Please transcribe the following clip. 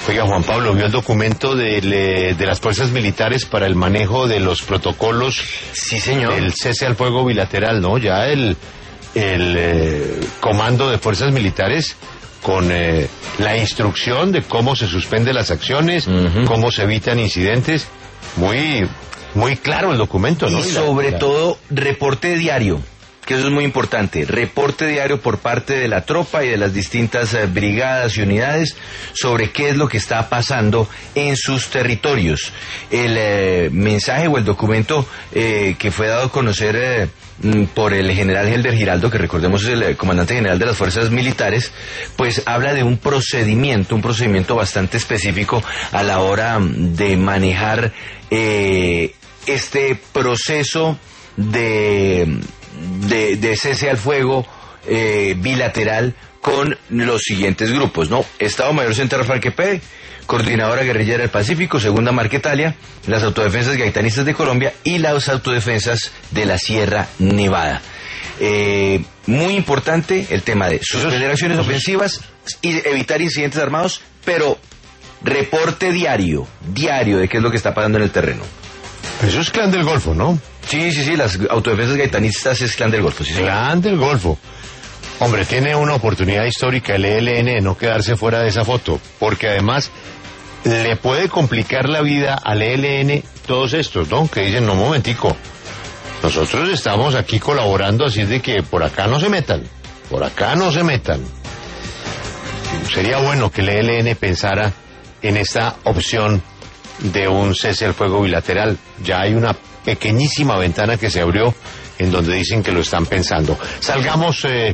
Oiga, Juan Pablo, ¿vio el documento de las fuerzas militares para el manejo de los protocolos? Sí, señor. Del cese al fuego bilateral, ¿no? Ya el comando de fuerzas militares con la instrucción de cómo se suspenden las acciones, cómo se evitan incidentes. Muy claro el documento, ¿no? Y sobre todo, reporte diario, que eso es muy importante, reporte diario por parte de la tropa y de las distintas brigadas y unidades sobre qué es lo que está pasando en sus territorios. El mensaje o el documento que fue dado a conocer por el general Helder Giraldo, que recordemos es el comandante general de las fuerzas militares, pues habla de un procedimiento bastante específico a la hora de manejar este proceso de cese al fuego bilateral con los siguientes grupos, ¿no? Estado Mayor Central FARC-EP, Coordinadora Guerrillera del Pacífico, Segunda Marquetalia, las Autodefensas Gaitanistas de Colombia y las Autodefensas de la Sierra Nevada. Muy importante el tema de suspender acciones ofensivas y evitar incidentes armados, pero reporte diario de qué es lo que está pasando en el terreno. Eso es Clan del Golfo, ¿no? Sí, las Autodefensas Gaitanistas es Clan del Golfo. Sí, Clan del Golfo. Hombre, tiene una oportunidad histórica el ELN de no quedarse fuera de esa foto, porque además le puede complicar la vida al ELN todos estos, ¿no? Que dicen, no, momentico, nosotros estamos aquí colaborando, así es de que por acá no se metan. Sería bueno que el ELN pensara en esta opción de un cese al fuego bilateral. Ya hay una pequeñísima ventana que se abrió en donde dicen que lo están pensando. Salgamos